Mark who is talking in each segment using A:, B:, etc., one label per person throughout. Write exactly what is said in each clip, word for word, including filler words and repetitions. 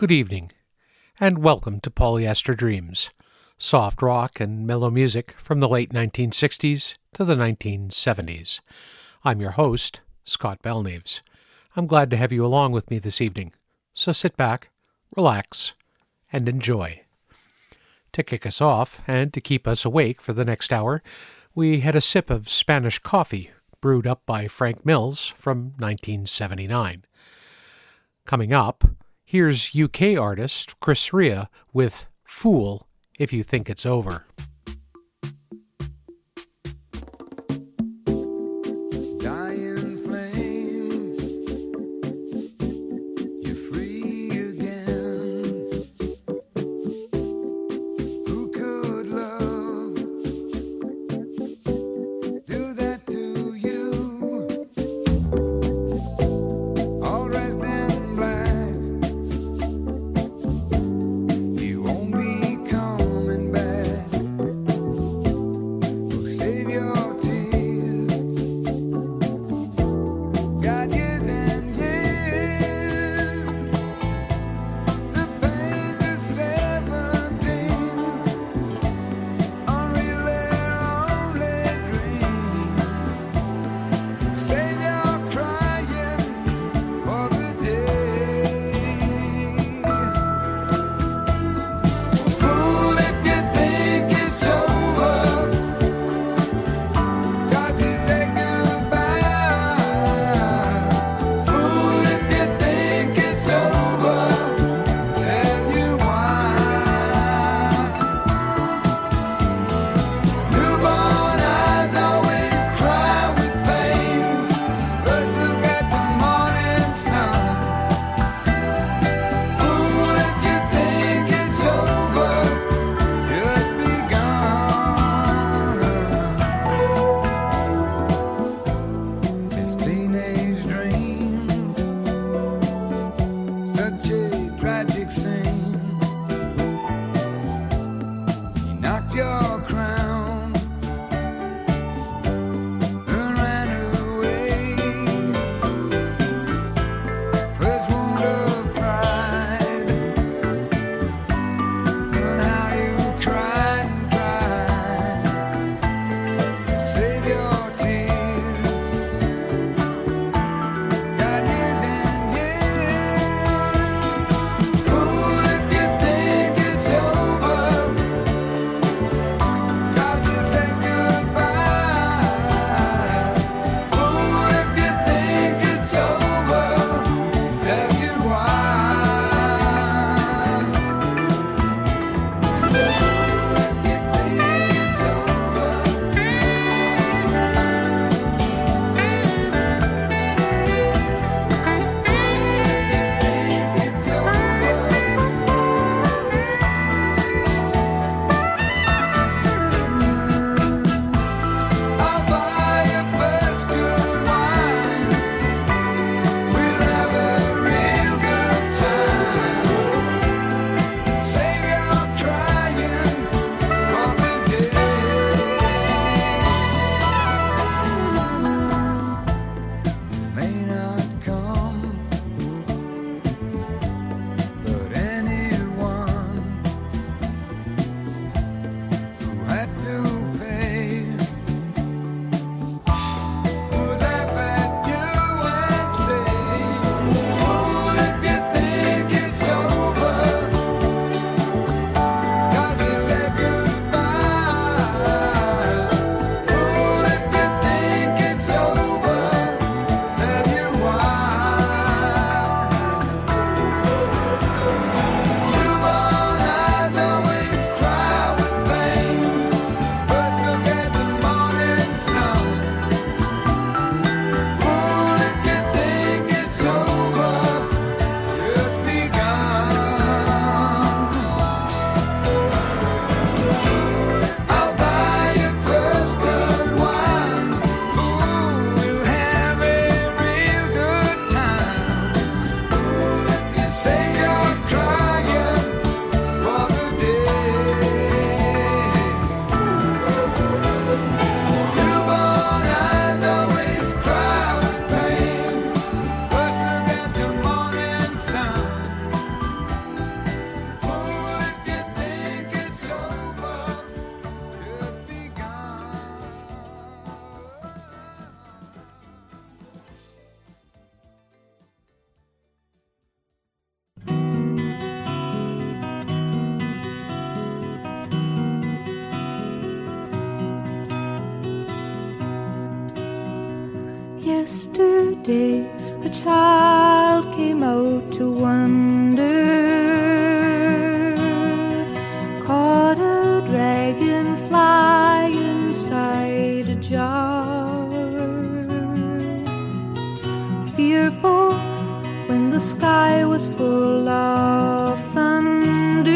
A: Good evening, and welcome to Polyester Dreams, soft rock and mellow music from the late nineteen sixties to the nineteen seventies. I'm your host, Scott Belneves. I'm glad to have you along with me this evening, so sit back, relax, and enjoy. To kick us off, and to keep us awake for the next hour, we had a sip of Spanish coffee brewed up by Frank Mills from nineteen seventy-nine. Coming up, here's U K artist Chris Rea with Fool If You Think It's Over.
B: Coming back. day a child came out to wander, caught a dragonfly inside a jar. Fearful when the sky was full of thunder,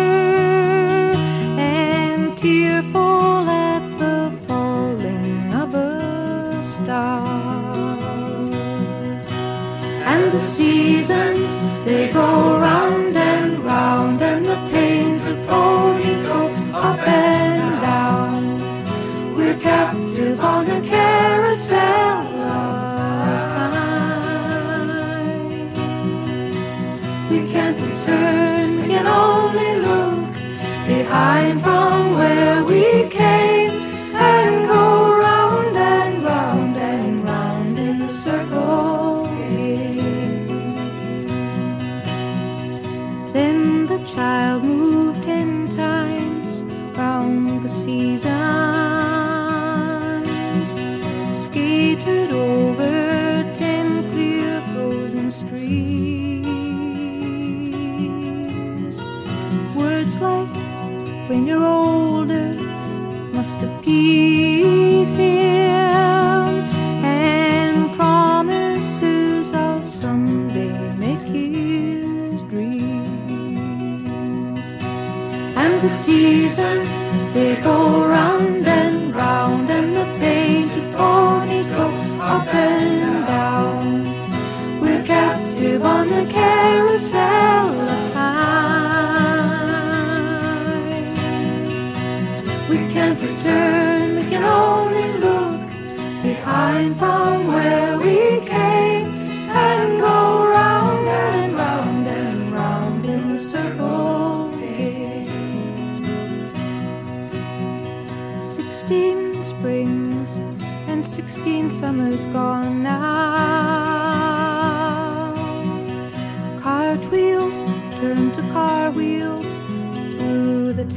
B: and tearful at the falling of a star. And the seasons, they go round and round, and the painted ponies go up and down. We're captive on a carousel of time. We can't return, we can only look behind from where we came, and go round and round and round in a circle again. Then the child moved ten times round the seasons, skated over ten clear frozen streams. Words like "when you're older" must appease him, and promises of someday make his dreams. And the seasons, they go round and round, and the painted ponies go up and down. We're captive on the carousel of time. We can't return, we can only look behind from where we came, and go round and round and round in the circle again. Sixteen springs and sixteen summers gone now. Cartwheels turn to car wheels through the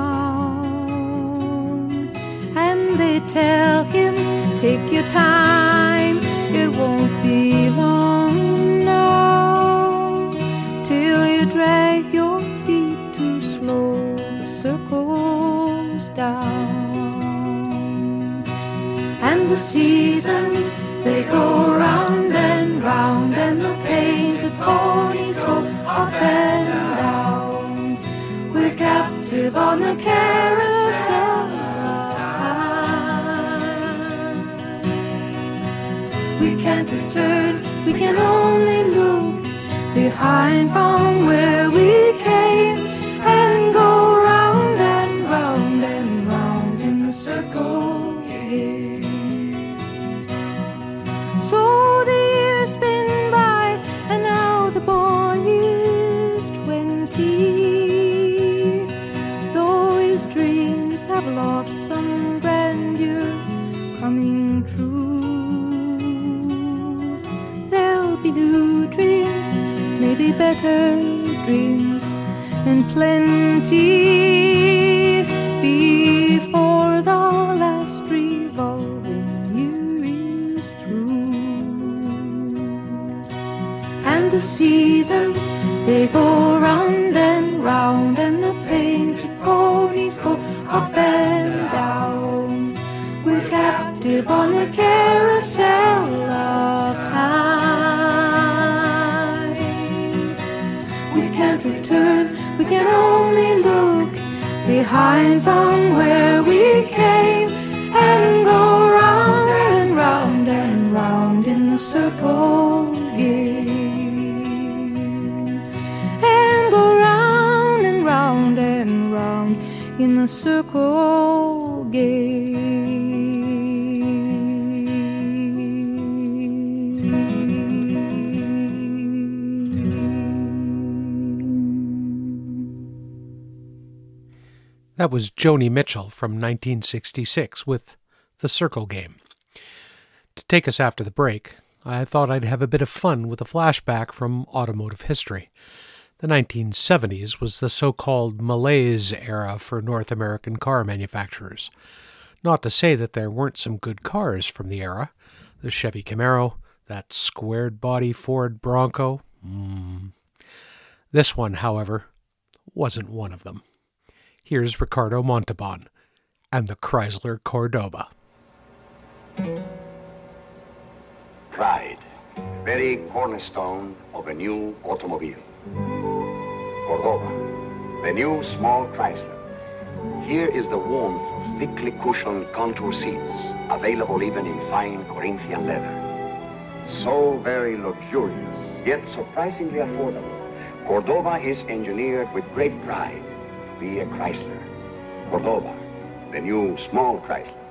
B: town, and they tell him, take your time, it won't be long now, till you drag your feet too slow, the circle's down. And the seasons, they go round and round, and the painted ponies go up and down. We're captive on the carousel of time. We can't return, we can only look behind from where we came, and go round and round and round in the circle again. So the years spin by, and now the boy is twenty. Though his dreams have lost some grandeur coming true, there'll be new dreams, maybe better dreams, and plenty before the last revolving year is through. And the seasons, they go round and round, and the painted ponies go up and down. We're captive on the carousel of time. We can't return, we can only look behind from where we came, and go round and round and round in the circle again, and go round and round and round in the circle again.
A: That was Joni Mitchell from nineteen sixty-six with The Circle Game. To take us after the break, I thought I'd have a bit of fun with a flashback from automotive history. The nineteen seventies was the so-called malaise era for North American car manufacturers. Not to say that there weren't some good cars from the era. The Chevy Camaro, That squared body Ford Bronco? Mm. This one, however, wasn't one of them. Here's Ricardo Montalban and the Chrysler Cordoba.
C: Pride, very cornerstone of a new automobile. Cordoba, the new small Chrysler. Here is the warmth of thickly cushioned contour seats, available even in fine Corinthian leather. So very luxurious, yet surprisingly affordable. Cordoba is engineered with great pride to be a Chrysler. Cordoba, the new small Chrysler.